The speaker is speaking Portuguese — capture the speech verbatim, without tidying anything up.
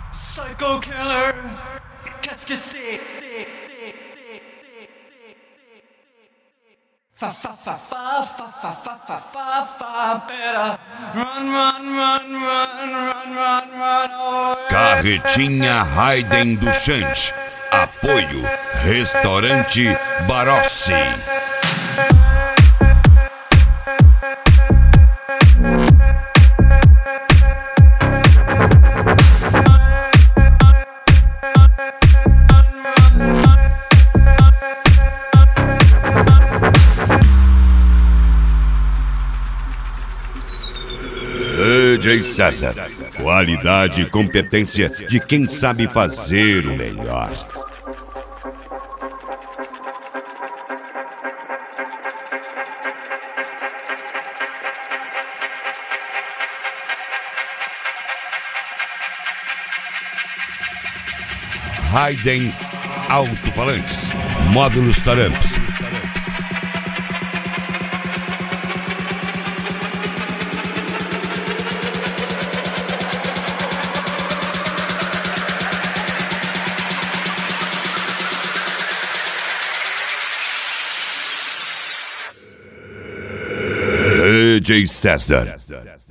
Psycho killer, qu'est-ce que c'est? Fa fa fa fa fa fa fa fa fa fa better run run run run run run run away. Carretinha Raiden do Xande. Apoio Restaurante Barossi. D J César, qualidade e competência de quem sabe fazer o melhor. Raiden Alto-Falantes, módulos Taramps. D J César.